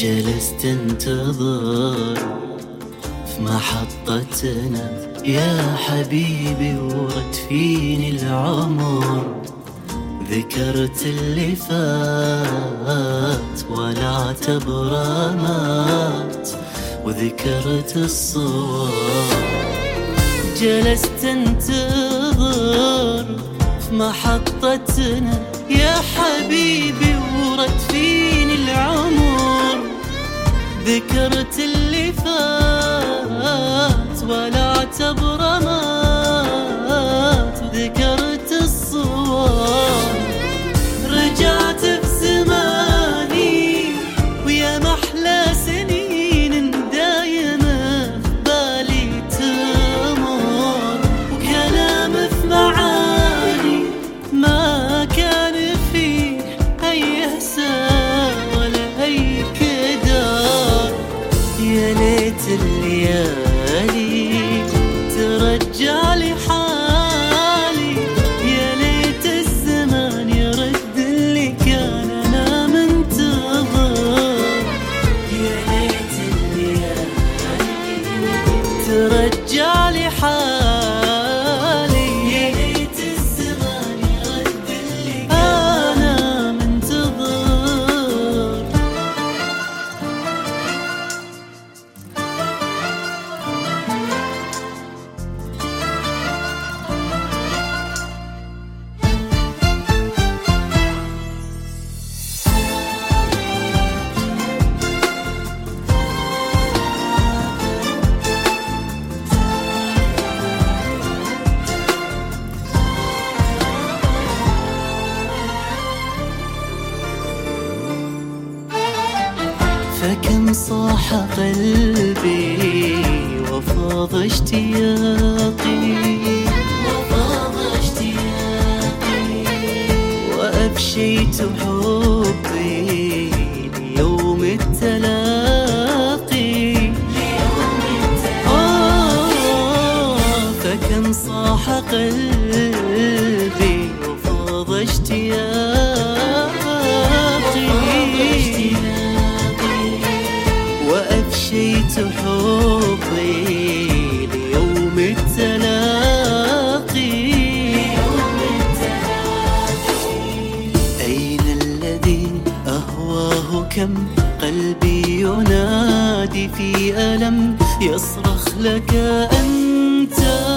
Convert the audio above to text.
جلست انتظر في محطتنا يا حبيبي، ورد فيني العمر. ذكرت اللي فات ولا اعتبره مات، وذكرت الصور. جلست انتظر في محطتنا يا حبيبي، ورد فيني العمر. ذكرت اللي فات ولا اعتبره مات، وذكرت الصور. رجعت في زماني ويا محلى سنين دايمة في بالي تمر، وكلام في معاني ما كان فيه أي إحساس ولا أي كدار. يا ليت الليالي ترجع لي حالي، يا ليت الزمان يرد اللي كان أنا منتظر. يا ليت الليالي ترجع لي حالي، يا ليت الزمان يرد اللي كان أنا منتظر. فكم صاح قلبي وفاض اشتياقي، وأفشيت حبي ليوم التلاقي. فكم صاح قلبي وفاض اشتياقي، وأفشيت حبي ليوم التلاقي. أين الذي أهواه؟ كم قلبي ينادي في ألم، يصرخ لك أنت.